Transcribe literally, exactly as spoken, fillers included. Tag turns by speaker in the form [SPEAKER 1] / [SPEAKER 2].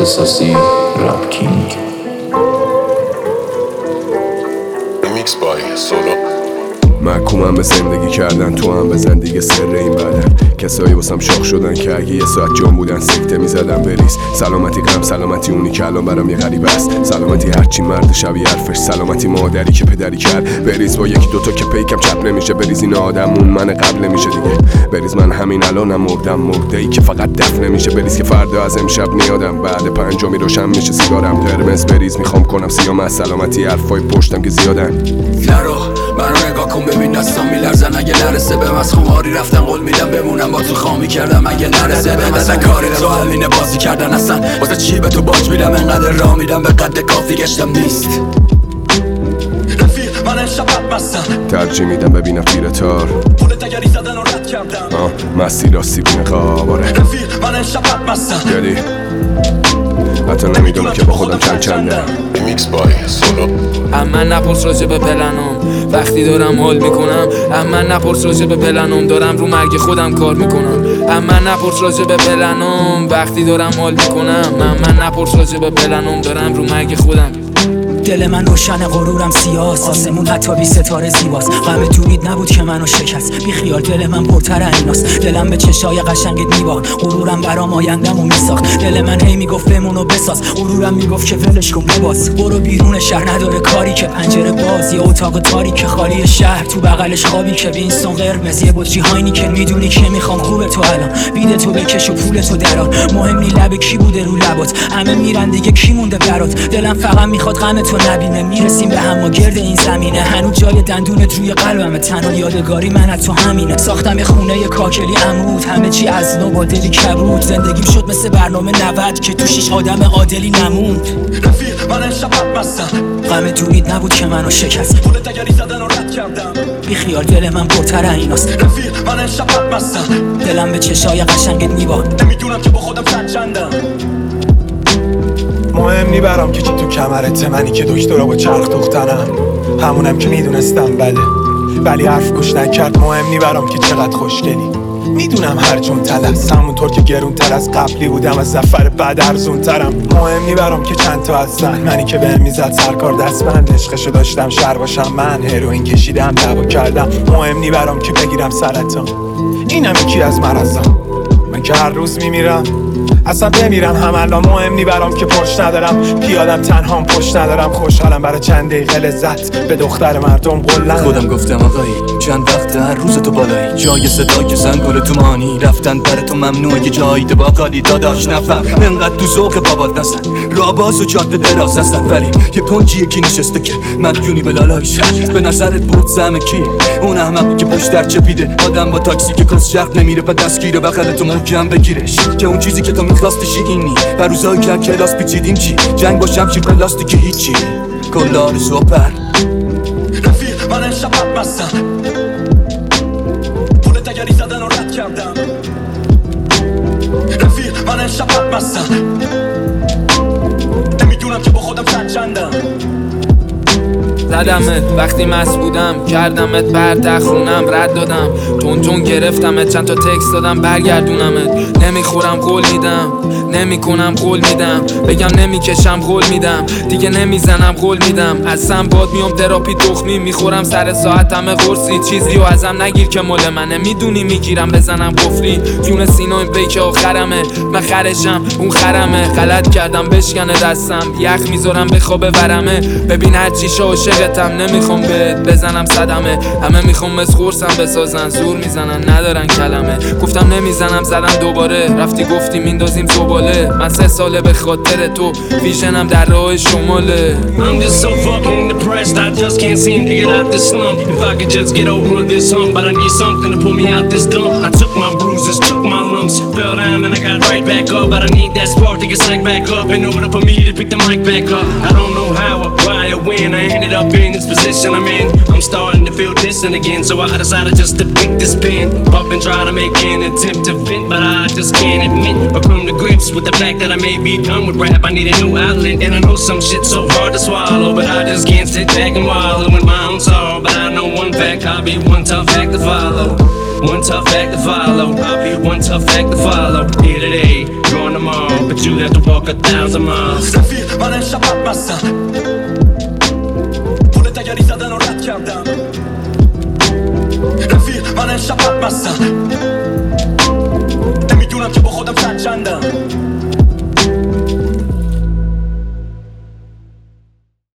[SPEAKER 1] اختصاصی راب کینگ.
[SPEAKER 2] میکس بای سولو.
[SPEAKER 3] محکومم به زندگی کردن، تو هم بزن دیگه سر این بدن. کسایی واسم شاخ شدن که اگه یه ساعت جان بودن سکته میزدن بریز. سلامتی غم، سلامتی اونی که الان برام یه غریبه است. سلامتی هرچی مرد شبیه حرفش، سلامتی مادری که پدری کرد بریز. با یکی دوتا که پیکم چپ نمیشه بریز. این آدمون من قبل نمیشه دیگه بریز. من همین الانم مردم، مرده ای که فقط دفن نمیشه بریز. که فردا از امشب نیادم، بعد پنجمی روشن میشه سیگارم قرمز بریز. میخوام کنم سیام از سلامتی حرفای پشتم که زیادن.
[SPEAKER 4] نرو منو نگاه کن ببین دستام میلرزن اگه نرسه به از خماری رفتم قول میدم بمونم با تو خامی کردم اگه نرسه به اصلا کاری تو همینه بازی کردن اصلا واسه چی به تو باج میدم انقدر راه میدم به قد کافی گشتم نیست رفیق من شبت بستم
[SPEAKER 3] ترجیح میدم ببینم تیر تار
[SPEAKER 4] پولت اگری زدن و رد کردم
[SPEAKER 3] آه مستی راستی بینه قاباره
[SPEAKER 4] رفیق من شبت بستم
[SPEAKER 3] یادی حتی نمیدونم که با خودم چند چنده.
[SPEAKER 2] میکس بای سولو.
[SPEAKER 5] اما نپرس راجع به پلنم وقتی دارم حال میکنم. اما نپرس راجع به پلنم دارم رو مرگ خودم کار میکنم. اما نپرس راجع به پلنم وقتی دارم حال میکنم. اما نپرس راجع به پلنم دارم رو مرگ خودم.
[SPEAKER 6] دل من روشن غرورم سیاست، آسمون حتی بی ستاره زیباست. غم تولید نبود که منو شکست، بی خیال دل من پرتر ایناست. دلم به چشای قشنگت میباخت، غرورم برام آیندمو میساخت. دل من هی میگفت بمونو بساز، غرورم میگفت که ولش کن بباز. برو بیرون شهر نداره کاری که پنجره باز. یه اتاق تاریک خالی شهر تو بغلش خوابی که وینستون قرمز. یه بطری هاینیکن میدونی که میخوام خوبه تو الان. بیده تو بکش و پول تو درار، مهم نی لب کی بوده رو لبات. همه میرن دیگه کی مونده برات. دلم فقط میخواد غم تو نبینه. میرسیم به هم ما گرد این زمینه. هنوز جای دندونت روی قلبمه، تنها یادگاری من از تو همینه. ساختم یه خونه یه کاکلی عمود، همه چی از نو با دلی کبود. زندگیم شد مثل برنامه نود که تو شیش آدم عادلی نموند.
[SPEAKER 4] رفیق من شبت بستم
[SPEAKER 6] غم تولید نبود که منو شکست،
[SPEAKER 4] پولت اگری زدن و رد کردم.
[SPEAKER 6] بی خیال دل من پرتر ایناست.
[SPEAKER 4] رفیق من شبت بستم
[SPEAKER 6] دلم به چشای قشنگت میباخت،
[SPEAKER 4] نمیدونم که با خودم چند چندم.
[SPEAKER 7] مهم نی برام که چی تو کمرته، منی که دکترا با چرخ دوختنم. همونم که میدونستم بله ولی حرف گوش نکرد. مهم نی برام که چقدر خوشگلی، میدونم هر جون تلس. همونطور که گرون تر از قبلی بودم، از زفر بعد ارزون ترم. مهم نی برام که چند تا از زن، منی که بهم میزد سرکار دستبند. عشقشو داشتم شر باشم من، هروئین کشیدم دعوا کردم. مهم نی برام که بگیرم سرطان، اینم یکی از مرضام. من که هر روز میمیرم اصلا بمیرم هم الان. مهم نی برام که پشت ندارم، پیادم تنهام پشت ندارم. خوشحالم برای چند دقیقه لذت، به دختر مردم قول ندارم.
[SPEAKER 8] خودم گفتم آقایی چند وقت هر روز تو بالایی. جای صدای زنگل تو مانی رفتن برای تو ممنوعه. جایی با قالی داداش نفر انقدر تو ذوق بابات نستن. راه باز و جاده دراز هستن ولی یه پنجی یکی نشسته که مدیونی به لالایش. به نظرت بود زمه کی اون احمق که پشت در چپیده؟ آدم با تاکسی که کس شرق نمیره و دستگیره بغل تو محکم بگیرش. که اون چیزی که تو میخواستشی اینی و روزایی که کلاس پیچیدیم چی؟ جنگ با شمشیر پلاستیکی هیچی کل آرزو پر.
[SPEAKER 4] رفیق من شبت بستم پولت اگری زدن و رد کردم. رفیق من شبت بستم نمیدونم که با خودم چند چندم.
[SPEAKER 5] زدمت وقتی مست بودم، کردمت بر خونم رد دادم. تون تون گرفتمت چند تا تکست دادم برگردونمت. نمیخورم قول میدم، نمیکنم قول میدم. بگم نمیکشم قول میدم، دیگه نمیزنم قول میدم. اصلا باد میام تراپی تخمی میخورم سر ساعت همه قرصی. چیزی و ازم نگیر که مال منه، میدونی میگیرم بزنم قفلی. جون سینا این بیک آخرمه، من خرشم اون خرمه. غلط کردم بشکنه دستم، یخ میذارم بخوابه ورمه. ببین هرچی عاشقتم نمیخوام بهت بزنم صدمه. همه میخوام از خورسم بسازن، زور میزنن ندارن کلمه. گفتم نمیزنم زدم دوباره، رفتی گفتی میندازیم زباله. من سه ساله به خاطر تو ویژنم در راه شماله.
[SPEAKER 9] I'm just so fucking depressed, I just can't seem to get out this slump. If I could just get over this hump, but I need something to pull me out this dump. I took my bruises, took my lumps, fell down and I got right back up. But I need that spark to get psyched back up in order for me to pick the mic back up. I don't know how or why or when I ended up in this position I'm in. I'm starting to feel distant again, so I decided just to pick this pen up and try to make an attempt to vent, but I just can't admit or come to grips with the fact that I may be done with rap. I need a new outlet, and I know some shit's so hard to swallow, but I just can't sit back and wallow in my own sorrow. But I know one fact, I'll be one tough act to follow. One tough act to follow. I'll be one tough act to follow. Here today, gone tomorrow, but you have to walk a thousand miles.
[SPEAKER 8] رفیق من امشب حد بستم پول تگری زدن و رد کردم رفیق من امشب حد بستم نمیدونم که با خودم چند چندم